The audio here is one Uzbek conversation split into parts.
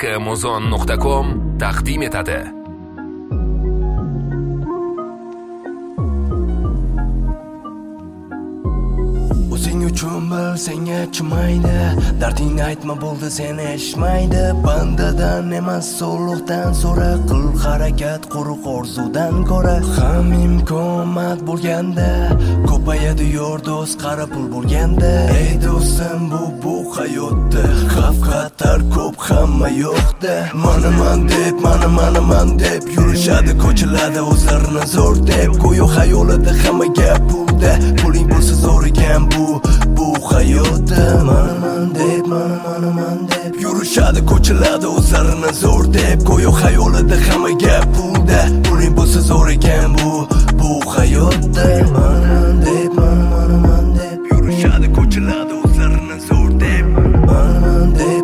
kmuzon.com taqdim etadi. O'zing uchun bil, senga chimaydi. Dardingni aytma, bo'ldi, seni eshitmaydi. Bandadan emas, Sollohdan so'ra. Qil harakat quruq orzudan ko'ra. Ham imkoniyat bo'lganda ko'payadi yor do'st, qara pul bo'lganda. Ey do'stim, bu hayotda xavf xatar ko'p, hamma yo'qda. Mana deb yurishadi ko'chalarda o'zlarini zo'r deb. Go'yo xayolida hamma gap pulda. Puling bo'lsa zo'r ekan bu hayotda. Mana deb yurishadi ko'chalarda o'zlarini zo'r deb. Go'yo xayolida hamma gap pulda. Puling bo'lsa zo'r ekan bu hayotda. Mana deb yurishadi ko'chalarda o'zlarini zo'r deb. Mana deb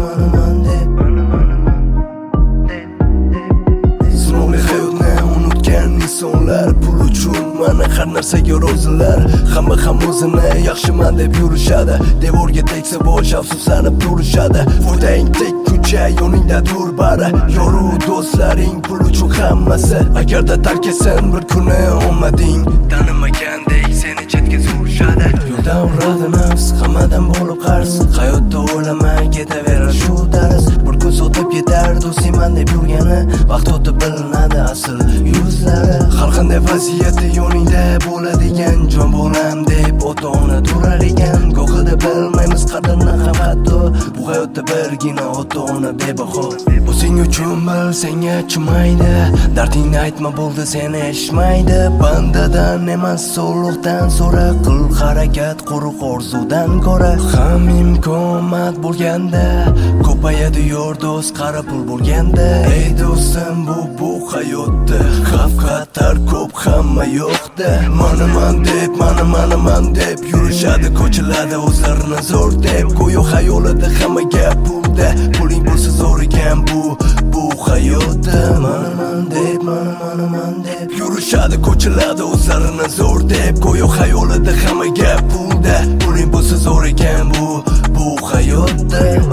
sinovli hayotni unutgan insonlar, pul uchun mana har narsaga rozilar. Hamma ham o'zini yaxshiman deb yurishadi. Devorga tegsa bosh afsuslanib turishadi. Foydang tek kucha yoningda tur bari. Yoru do'stlaring pul uchun hammasi. Agarda tark etsan bir kuni olmading, tanimagandek seni chetga surishadi. Yo'ldan uradi nafs, hammadan bo'lib qarz. Hayotda o'ylama, ketaverar shu dars. Bir kun sotib ketar do'stingman deb yurgani, vaqt o'tib bilinadi asl yuzlari. Har qanday vaziyatda yoningda bo'ladigan, jon bolam deb ota-ona turar ekan. Go'hida bilmaymiz qadrini ham hatto. Bu hayotda birgina ota-ona bebaho. O'zing uchun bil, senga chimaydi. Dardingni aytma, bo'ldi, seni eshitmaydi. Bandadan emas, Sollohdan so'ra. Qil harakat quruq orzudan ko'ra. Ham imkoniyat bo'lganda ko'payadi yor do'st, qara pul bo'lganda. Ey do'stim, bu hayotda xavf xatar ko'p, hamma yo'qda. Mana deb yurishadi ko'chalarda o'zlarini zo'r deb. Go'yo xayolida hamma gap pulda. Puling bo'lsa zo'r ekan bu hayotda. Mana deb yurishadi ko'chalarda o'zlarini zo'r deb. Go'yo xayolida hamma gap pulda. Puling bo'lsa zo'r ekan bu hayotda.